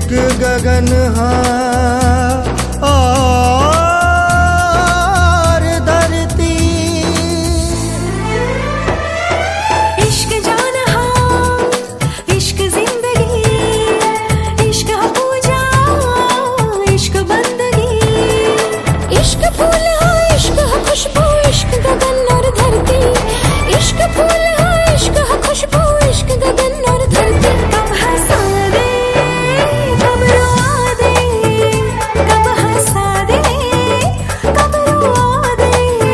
इश्क गगन और धरती। इश्क जान हाँ, इश्क जिंदगी, इश्क पूजा, इश्क बंदगी। इश्क फूल हाँ, इश्क खुशबू, इश्क गगन और धरती। इश्क फूल हाँ, इश्क खुशबू, इश्क गगन और धरती। कब हंसा दे, कब रुआ दे, कब हंसा दे, कब रुआ दे,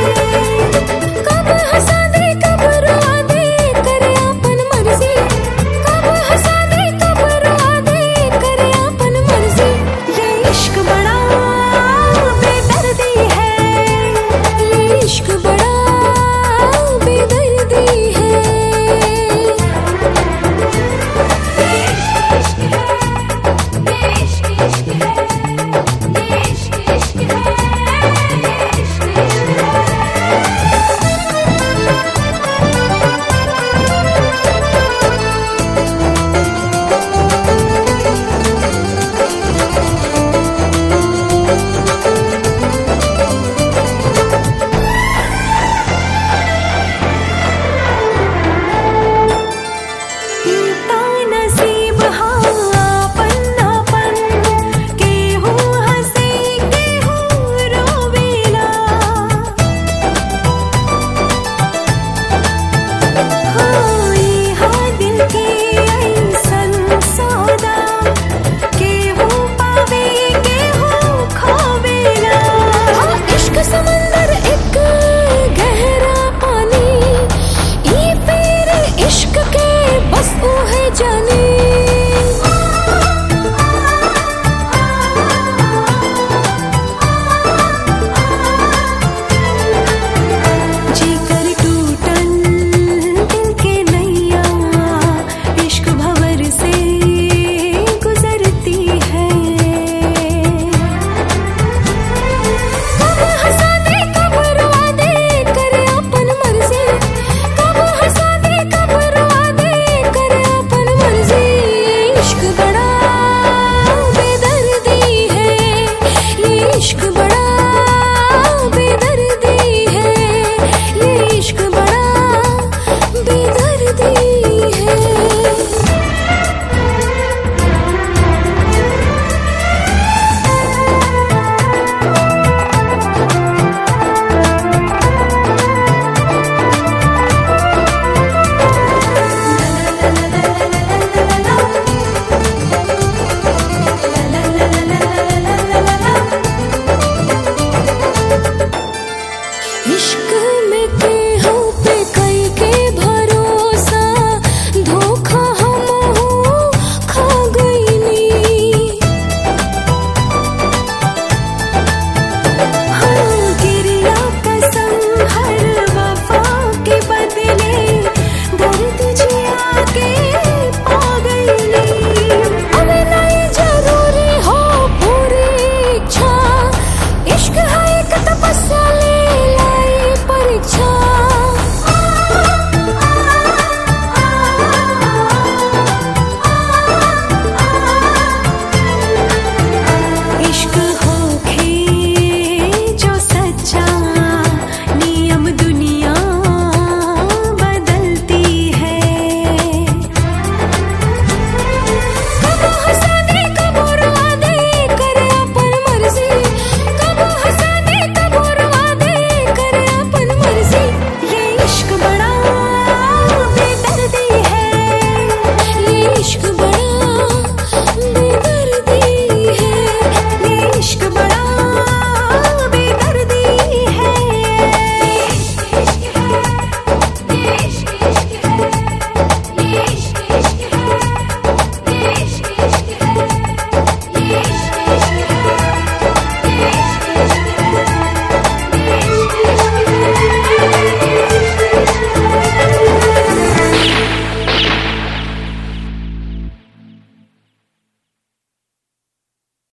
कब हंसा दे, कब रुआ दे, करे अपन मर्जी। कब हंसा दे, कब रुआ दे, करे अपन मर्जी। ये इश्क बड़ा बेदर्दी है, ये इश्क बड़ा बेदर्दी है। इश्क